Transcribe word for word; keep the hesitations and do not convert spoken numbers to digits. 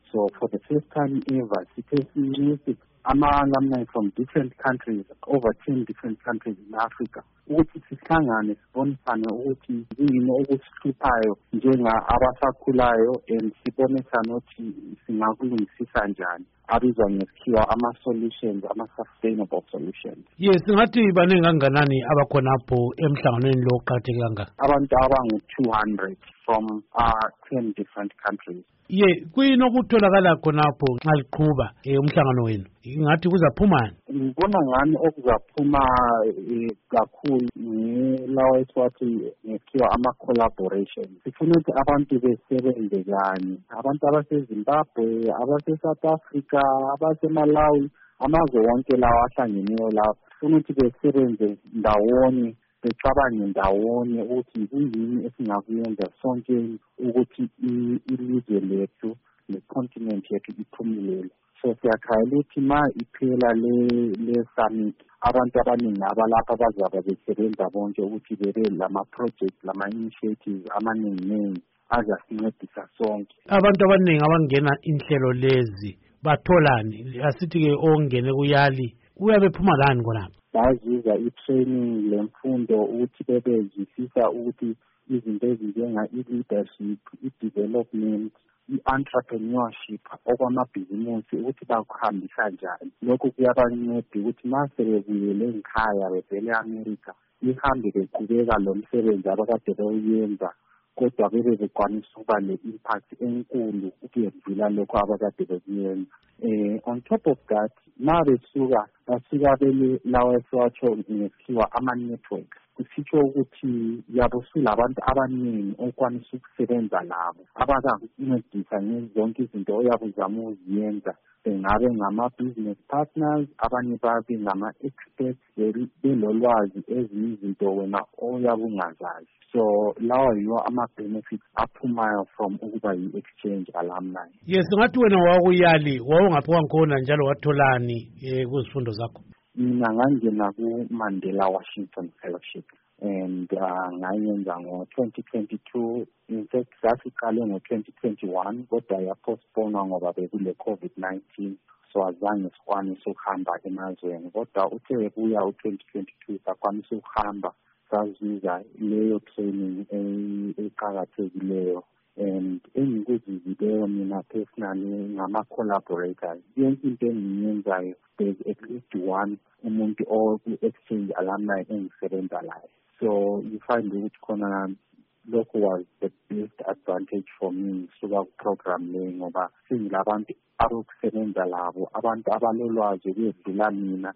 So for the first time ever, sithe ama-alumni from different countries, over ten different countries in Africa, ukuthi sihlangane sibonisane ukuthi yini okusihluphayo njenga-abasakhulayo and sibonisane ukuthi singakulungisisa njani abizwa ngesikhiwa ama-solutions, ama-sustainable solutions. Yes, singathi baningi kangakanani abakhonapho emhlanganweni lo oqakatheke kangaka? Abantu abangu-two hundred from uh, ten different countries. Ye, kuyini okutholakala khonapho nxa liqhuba umhlangano wenu? Ngathi kuzaphumani? Ngibona ngani okuzaphuma kakhulu ngelawa esiwathi ngesikhiwa ama-collaboration. Sifuna ukuthi abantu besebenze kanye, abantu abaseZimbabwe, abase-South Africa, abase-Malawi, amazwe wonke lawa ahlangeneyo lawa, sifuna ukuthi besebenze ndawonye, becabange ndawonye ukuthi kuyini esingakuyenza sonke ukuthi ilizwe lethu le-continent yethu iphumelele. So siyakhayela ukuthi ma iphela le-summit, abantu abaningi abalapha bazaba besebenza bonke ukuthi bebe lama-project, lama-initiatives amaningi-ningi azasincedisa sonke. Abantu abaningi abangena inhlelo lezi batholani? Asithi-ke ongene kuyali uyabe phuma lani khonapho? Bazuza i-training lemfundo ukuthi bebezwisisa ukuthi izinto ezinjenga i-leadership, i-development, i-entrepreneurship okwamabhizimusi ukuthi bakuhambisa njani. Lokhu kuyabanceda ukuthi ma sebebuyele ngikhaya bevele e-America ihambe beqhubeka lo msebenzi abakade bewuyenza, kodwa bebe bekwanisa ukuba le-impact enkulu ukuyedlula lokho abakade bekuyenza. Eh, on top of that, ma besuka basuka bele lawa esiwatsho ngesikhiwa ama-networks. Kusitsho ukuthi yabo sulabantu abaningi okwanisa ukusebenza labo abazakuncedisa ngezonke izinto oyabe uzama ukuziyenza. Bengabe ngama-business partners, abanye babe ngama-experts belolwazi ezinye izinto wena oyabe ungazazi. So lawa yiwo ama-benefits aphumayo from ukuba yi-exchange alumni. Yes, ngathi wena wakuyali wawungaphi wangikhona njalo watholani kuzifundo zakho? Mina ngangena ku-Mandela Washington Fellowship and uh, ngayenza ngo-twenty twenty-two. In fact, sasiqale ngo-twenty twenty-one kodwa yapostponwa ngoba bekule COVID nineteen, so azange sikwanise ukuhamba emazweni. Kodwa uthe kuya u-twenty twenty-two sakwanisa ukuhamba sazuza leyo training eqakathekileyo and engikuzizileyo mina personally ngama-collaborators. Yonke into engiyenzayo there's at least one umuntu oku-exchange alumni engisebenza layo. So you find ukuthi khona lokho was the best advantage for me suka ku-program leyo ngoba sengilabantu abokusebenza labo, abantu abalolwazi ukuyedlula mina